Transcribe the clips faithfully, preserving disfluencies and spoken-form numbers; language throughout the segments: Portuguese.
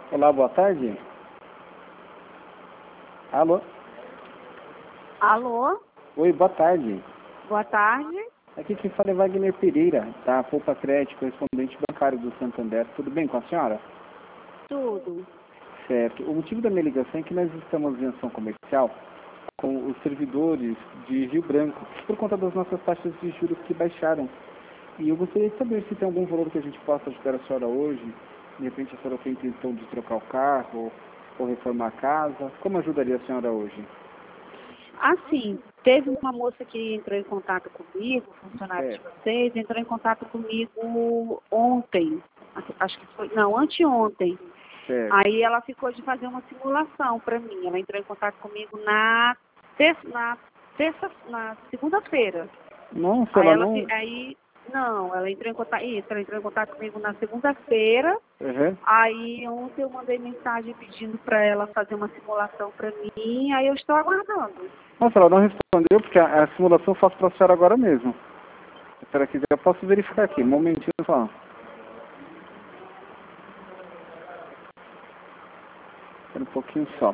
Olá, boa tarde. Alô? Alô? Oi, boa tarde. Boa tarde. Aqui quem fala é Wagner Pereira, da Poupa Crédito, correspondente bancário do Santander. Tudo bem com a senhora? Tudo. Certo. O motivo da minha ligação é que nós estamos em ação comercial com os servidores de Rio Branco, por conta das nossas taxas de juros que baixaram. E eu gostaria de saber se tem algum valor que a gente possa ajudar a senhora hoje. De repente a senhora tem intenção de trocar o carro ou reformar a casa. Como ajudaria a senhora hoje? Assim, teve uma moça que entrou em contato comigo, funcionário É. de vocês, entrou em contato comigo ontem. Acho que foi, não, anteontem. Certo. Aí ela ficou de fazer uma simulação para mim. Ela entrou em contato comigo na terça, na terça, na segunda-feira. Nossa, Aí ela ela, não... fi- aí não, ela entrou em contato, isso, ela entrou em contato comigo na segunda-feira. Uhum. Aí ontem eu mandei mensagem pedindo para ela fazer uma simulação para mim, aí eu estou aguardando. Nossa, ela não respondeu, porque a, a simulação eu faço para a senhora agora mesmo. Se a senhora quiser, eu posso verificar aqui. Um momentinho só. Espera um pouquinho só.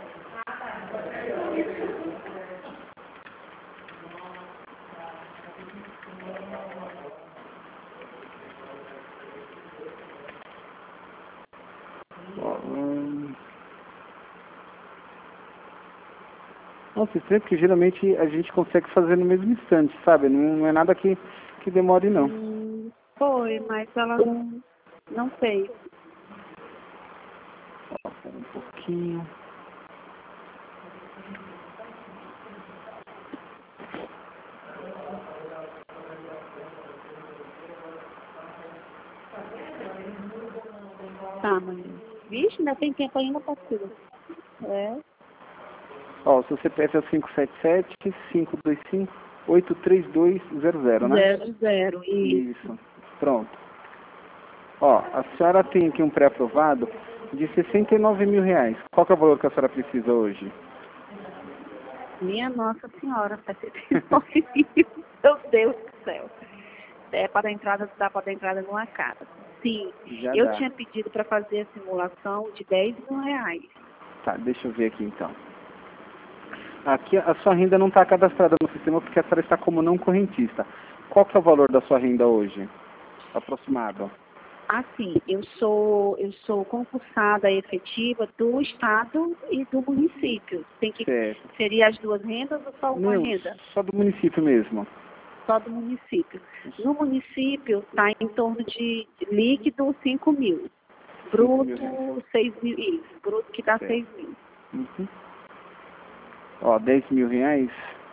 Ó, hum. Nossa, estranho, porque geralmente a gente consegue fazer no mesmo instante, sabe? Não, não é nada que, que demore, não. Hum, foi, mas ela não, não fez. Ó, espera um pouquinho. Tá, mãe. Vixe, ainda tem tempo ainda para tudo. É. Ó, o seu C P F é o cinco sete sete, cinco dois cinco, oito três dois zero zero, né? Zero, zero, isso. Isso. Pronto. Ó, a senhora tem aqui um pré-aprovado de sessenta e nove mil reais. Qual que é o valor que a senhora precisa hoje? Minha Nossa Senhora, sessenta e nove mil. Meu Deus do céu. É para dar entrada, dá para dar entrada numa casa. Sim, Já eu dá. tinha pedido para fazer a simulação de dez mil reais. Tá, deixa eu ver aqui então. Aqui a sua renda não está cadastrada no sistema porque a senhora está como não correntista. Qual que é o valor da sua renda hoje? Aproximado. Assim, eu sou, eu sou concursada efetiva do Estado e do município. Tem que, Certo. seria as duas rendas ou só uma Não, renda? só do município mesmo. Só do município. No município está em torno de líquido cinco mil. cinco mil reais. Bruto seis mil. Isso, bruto que dá Certo. seis mil. Uhum. Ó, dez mil reais.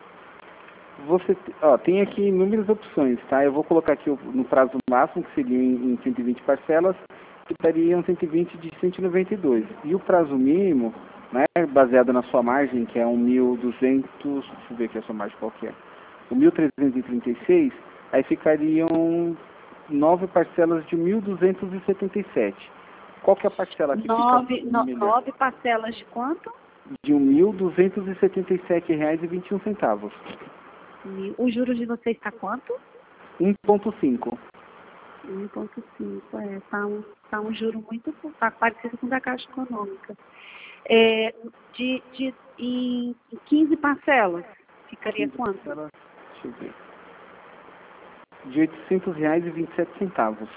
Você, ó, tem aqui inúmeras opções, tá? Eu vou colocar aqui o- no prazo máximo, que seria em, em cento e vinte parcelas, que dariam cento e vinte de cento e noventa e dois. E o prazo mínimo, né, baseado na sua margem, que é um mil e duzentos, deixa eu ver aqui a sua margem qual que é, o mil trezentos e trinta e seis, aí ficariam nove parcelas de mil duzentos e setenta e sete. Qual que é a parcela que Nove, fica no- melhor? nove parcelas de quanto? De um mil duzentos e setenta e sete reais e vinte e um centavos. Mil. O juros de vocês está quanto? um vírgula cinco. um vírgula cinco, é, tá um, tá um juro muito, tá parecido com o da Caixa Econômica. É, de, de, em quinze parcelas, ficaria quinze quanto? parcelas, deixa eu ver. De oitocentos reais e vinte e sete centavos.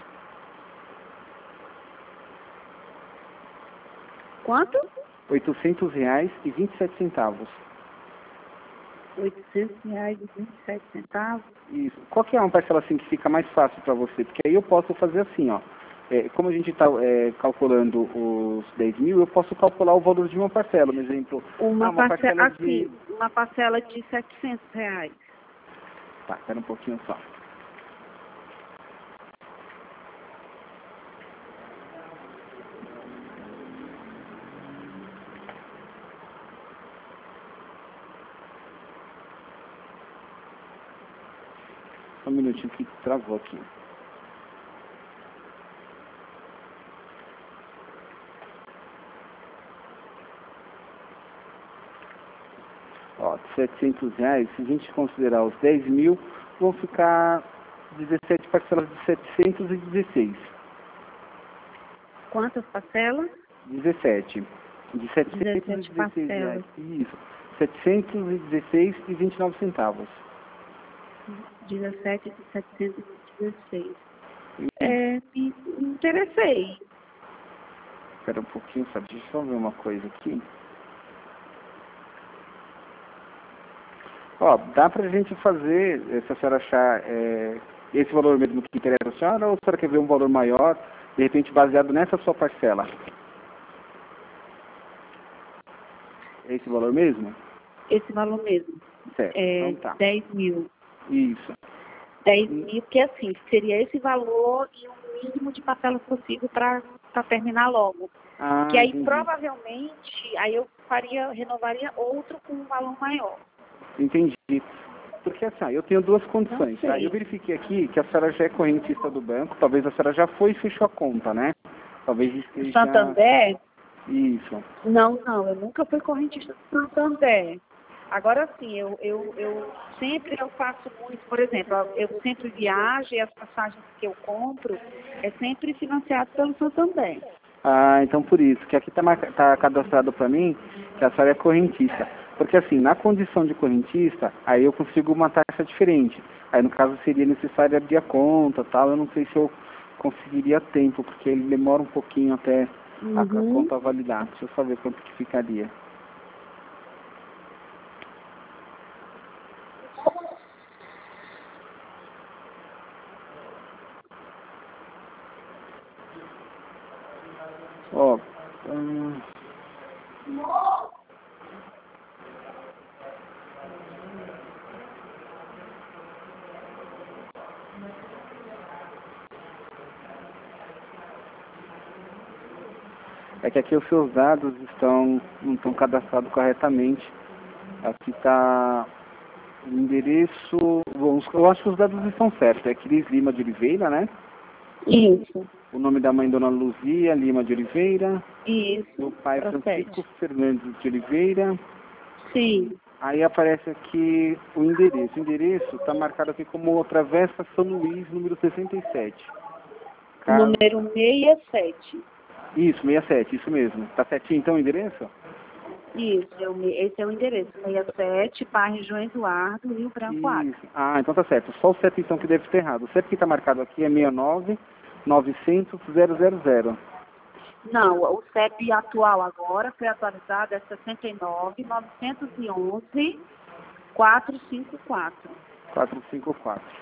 Quanto? oitocentos reais e vinte e sete centavos. oitocentos reais e vinte e sete centavos. Isso. Qual que é uma parcela assim que fica mais fácil para você? Porque aí eu posso fazer assim, ó. É, como a gente está é, calculando os dez mil, eu posso calcular o valor de uma parcela. Por exemplo, Uma, ah, uma parcela, parcela assim, de... uma parcela de setecentos reais. Tá, espera um pouquinho só. Só um minutinho que travou aqui. Ó, de setecentos reais, se a gente considerar os dez mil, vão ficar dezessete parcelas de setecentos e dezesseis. Quantas parcelas? dezessete. De setecentos e dezesseis reais. Isso. setecentos e dezesseis e vinte e nove centavos. dezessete de setecentos e dezesseis. É, me me interessei. Espera um pouquinho, sabe? Deixa eu só ver uma coisa aqui. Ó, dá pra gente fazer, se a senhora achar é, esse valor mesmo que interessa a senhora, ou a senhora quer ver um valor maior, de repente baseado nessa sua parcela? É esse valor mesmo? Esse valor mesmo. Certo, É, então tá. dez mil. Isso. dez mil, que assim, seria esse valor e o mínimo de parcelas possível para terminar logo. Ah, que aí entendi. provavelmente aí eu faria, renovaria outro com um valor maior. Entendi. Porque assim, ó, eu tenho duas condições. Não Tá? sei. Eu verifiquei aqui que a senhora já é correntista do banco, talvez a senhora já foi e fechou a conta, né? Talvez esteja... Santander? Isso. Não, não, eu nunca fui correntista do Santander. Agora sim, eu, eu, eu sempre eu faço muito, por exemplo, eu sempre viajo e as passagens que eu compro é sempre financiado pelo Santander. Ah, então por isso, que aqui está tá cadastrado para mim que a senhora é correntista. Porque assim, na condição de correntista, aí eu consigo uma taxa diferente. Aí no caso seria necessário abrir a conta tal, eu não sei se eu conseguiria a tempo, porque ele demora um pouquinho até a, a Uhum. conta validar. Deixa eu só ver quanto que ficaria. Ó, hum, é que aqui os seus dados estão, não estão cadastrados corretamente. Aqui está o endereço, bom, eu acho que os dados estão certos. É Cris Lima de Oliveira, né? Isso, O nome da mãe, Dona Luzia Lima de Oliveira. isso, Do pai, procede. Francisco Fernandes de Oliveira. Sim, Aí aparece aqui o endereço. O endereço está marcado aqui como Travessa São Luís, número sessenta e sete. Casa... número sessenta e sete. Isso, sessenta e sete, isso mesmo. Tá certinho então o endereço? Isso, é o me- esse é o endereço, sessenta e sete, bairro João Eduardo, Rio Branco Acre. Isso. Ah, então tá certo. Só o C E P então que deve estar errado. O C E P que está marcado aqui é sessenta e nove, novecentos, zero zero zero. Não, o C E P atual agora foi atualizado, é sessenta e nove, novecentos e onze, quatrocentos e cinquenta e quatro. quatrocentos e cinquenta e quatro.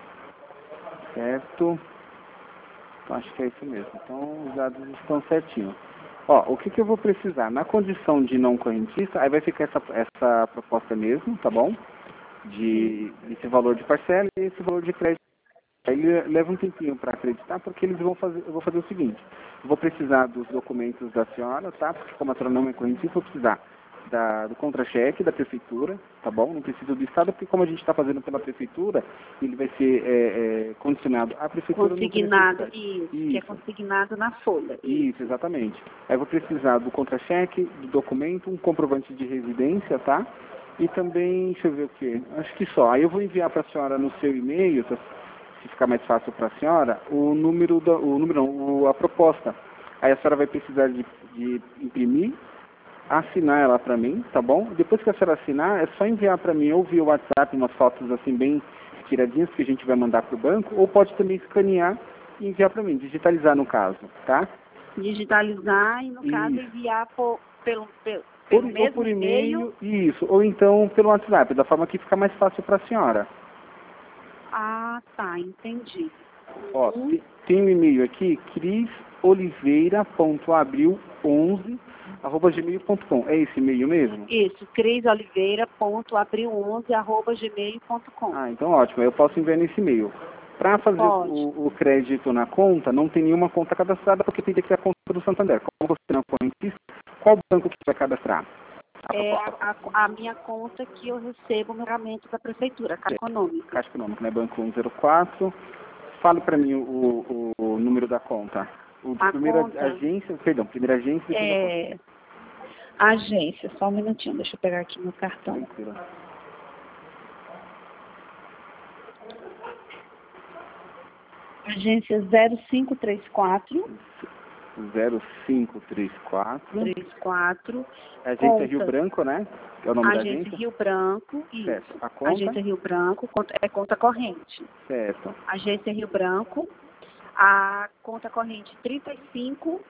Certo. Então, acho que é isso mesmo. Então os dados estão certinhos. Ó, o que, que eu vou precisar? Na condição de não correntista, aí vai ficar essa, essa proposta mesmo, tá bom? De esse valor de parcela e esse valor de crédito. Aí le- leva um tempinho para acreditar, porque eles vão fazer, eu vou fazer o seguinte, eu vou precisar dos documentos da senhora, tá? Porque como a senhora não é correntista, eu vou precisar da, do contra-cheque da prefeitura, tá bom? Não preciso do Estado, porque como a gente está fazendo pela prefeitura, ele vai ser é, é, condicionado à prefeitura. Consignado, isso, que é Isso. consignado na folha. Isso, exatamente. Aí eu vou precisar do contra-cheque, do documento, um comprovante de residência, tá? E também, deixa eu ver o que, acho que só. Aí eu vou enviar para a senhora no seu e-mail, tá? Se ficar mais fácil para a senhora, o número, da, o número não, o, a proposta. Aí a senhora vai precisar de, de imprimir, assinar ela para mim, tá bom? Depois que a senhora assinar, é só enviar para mim ou via WhatsApp umas fotos assim bem tiradinhas que a gente vai mandar para o banco, ou pode também escanear e enviar para mim, digitalizar no caso, tá? Digitalizar e, no caso, Isso. enviar por, pelo, pelo, Por, pelo ou mesmo por e-mail. e-mail, isso, ou então pelo WhatsApp, da forma que fica mais fácil para a senhora. Ah, tá, entendi. Ó, Uhum. te- tem um e-mail aqui, crisoliveira ponto abril onze arroba gmail ponto com. É esse e-mail mesmo? Isso, crisoliveira ponto abril onze arroba gmail ponto com. Ah, então ótimo, eu posso enviar nesse e-mail. Para fazer Pode. o, o crédito na conta, não tem nenhuma conta cadastrada, porque tem que ter a conta do Santander. Como você não é correntista, qual banco que vai cadastrar? A É proposta. a, a minha conta que eu recebo no pagamento da prefeitura, a Caixa Econômica. Caixa Econômica, né? Banco cento e quatro. Fale para mim o, o, o número da conta. O de A primeira conta agência, perdão, primeira agência e segunda conta. é agência, só um minutinho, deixa eu pegar aqui meu cartão. Tranquilo. Agência zero cinco três quatro, zero cinco três quatro. três quatro. Agência Conta. Rio Branco, né? Que é o nome Agência da agência. Rio Branco, isso. Certo. A conta? Agência Rio Branco, conta, é conta corrente. Certo. Agência Rio Branco, a conta corrente trinta e cinco,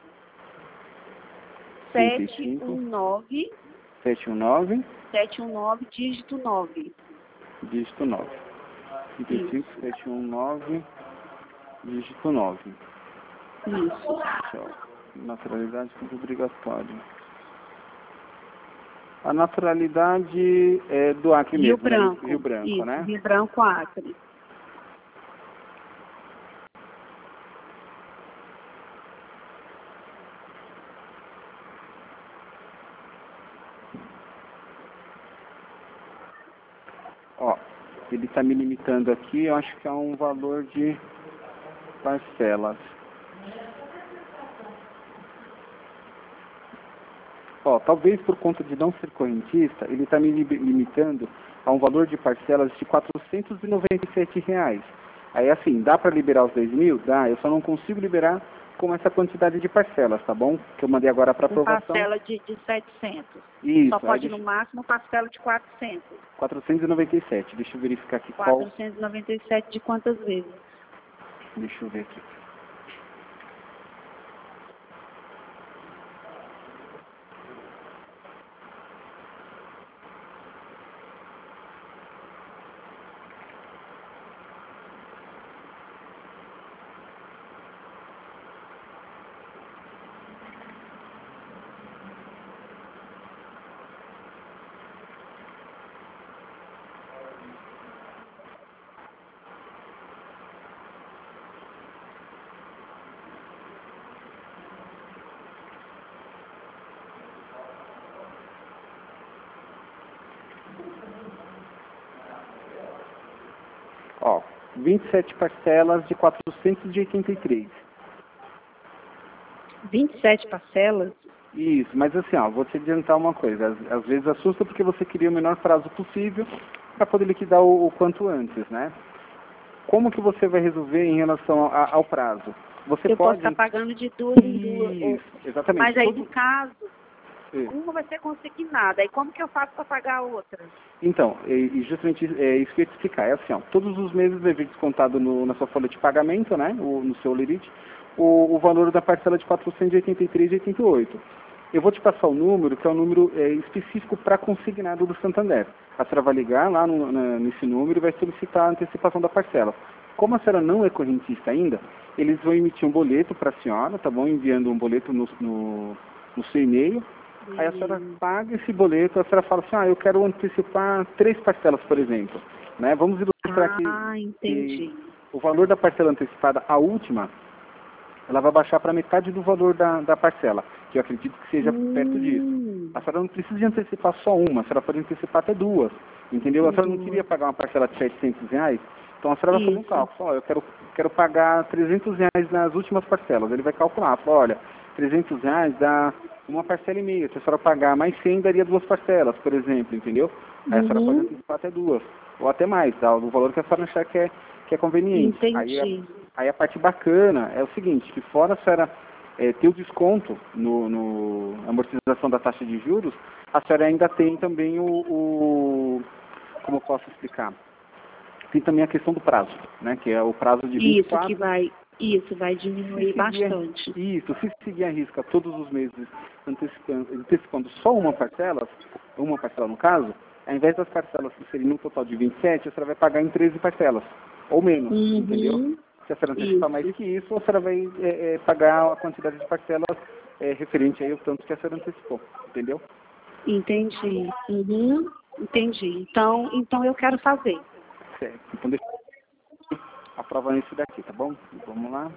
sete um nove, sete um nove. sete um nove, dígito nove. Dígito nove. trinta e cinco, sete um nove, dígito nove. Isso. Naturalidade obrigatória. A naturalidade é do Acre Rio mesmo, Branco. né? Rio Branco, isso, né? Rio Branco, Acre. Ó, ele está me limitando aqui, eu acho que é um valor de parcelas. Ó, talvez por conta de não ser correntista, ele está me limitando a um valor de parcelas de quatrocentos e noventa e sete reais. Aí assim, dá para liberar os dois mil? Dá, eu só não consigo liberar com essa quantidade de parcelas, tá bom? Que eu mandei agora para aprovação. Parcela de, de setecentos. Isso. Só pode deixa... no máximo parcela de quatrocentos. quatrocentos e noventa e sete, deixa eu verificar aqui quatrocentos e noventa e sete qual... de quantas vezes? Deixa eu ver aqui. Ó, vinte e sete parcelas de quatrocentos e oitenta e três. vinte e sete parcelas? Isso, mas assim, ó, vou te adiantar uma coisa. Às, às vezes assusta porque você queria o menor prazo possível para poder liquidar o, o quanto antes, né? Como que você vai resolver em relação a, ao prazo? Você eu pode... posso estar pagando de duas em duas. Isso, exatamente. Mas aí, Todo... no caso, Isso. uma vai ser consignada. Aí como que eu faço para pagar a outra? Então, e justamente é isso que eu ia te explicar. É assim, ó, todos os meses vai vir descontado no, na sua folha de pagamento, né, o, no seu lerite, o, o valor da parcela de quatrocentos e oitenta e três reais e oitenta e oito centavos. Eu vou te passar o número, que é o número é, específico para consignado do Santander. A senhora vai ligar lá no, na, nesse número e vai solicitar a antecipação da parcela. Como a senhora não é correntista ainda, eles vão emitir um boleto para a senhora, tá bom? Enviando um boleto no, no, no seu e-mail. Aí a senhora paga esse boleto, a senhora fala assim, ah, eu quero antecipar três parcelas, por exemplo. Né? Vamos ilustrar que, ah, entendi. que o valor da parcela antecipada, a última, ela vai baixar para metade do valor da, da parcela, que eu acredito que seja hum. perto disso. A senhora não precisa de antecipar só uma, a senhora pode antecipar até duas, entendeu? A senhora não queria pagar uma parcela de setecentos reais, então a senhora vai fazer um cálculo, ó, eu quero, quero pagar trezentos reais nas últimas parcelas. Ele vai calcular, fala, olha, trezentos reais dá uma parcela e meia, se a senhora pagar mais cem, daria duas parcelas, por exemplo, entendeu? Aí a senhora Uhum. pode antecipar até duas, ou até mais, tá? O valor que a senhora achar que é, que é conveniente. Entendi. Aí, a, aí a parte bacana é o seguinte, que fora a senhora é, ter o desconto no, no amortização da taxa de juros, a senhora ainda tem também o, o como eu posso explicar? Tem também a questão do prazo, né? Que é o prazo de vinte e quatro... Isso, que vai, isso vai diminuir bastante. Isso, se seguir a risca todos os meses antecipando, antecipando só uma parcela, uma parcela no caso, ao invés das parcelas que seriam no total de vinte e sete, a senhora vai pagar em treze parcelas, ou menos, uhum. entendeu? Se a senhora antecipar Isso. mais que isso, a senhora vai é, é, pagar a quantidade de parcelas é, referente aí ao tanto que a senhora antecipou, entendeu? Entendi. Uhum. Entendi. Então, então eu quero fazer. Certo. Então deixa eu aprovar isso daqui, tá bom? Vamos lá.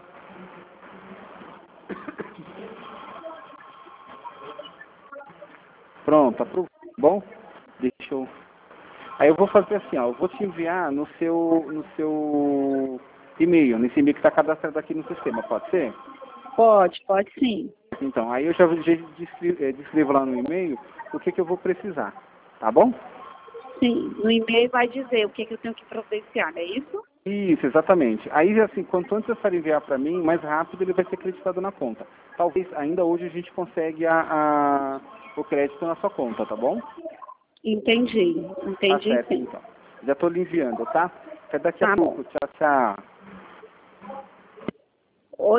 Pronto, aprovou. Bom, deixa eu... Aí eu vou fazer assim, ó, eu vou te enviar no seu, no seu e-mail, nesse e-mail que está cadastrado aqui no sistema, pode ser? Pode, pode sim. Então, aí eu já, já descrevo, descrevo lá no e-mail o que, que eu vou precisar, tá bom? Sim, no e-mail vai dizer o que, que eu tenho que providenciar, não é isso? Isso, exatamente. Aí, assim, quanto antes a senhora enviar para mim, mais rápido ele vai ser acreditado na conta. Talvez ainda hoje a gente consegue a, a, o crédito na sua conta, tá bom? Entendi, entendi. Tá certo, sim. então. Já estou lhe enviando, tá? Até daqui Tá a pouco. bom. Tchau, tchau.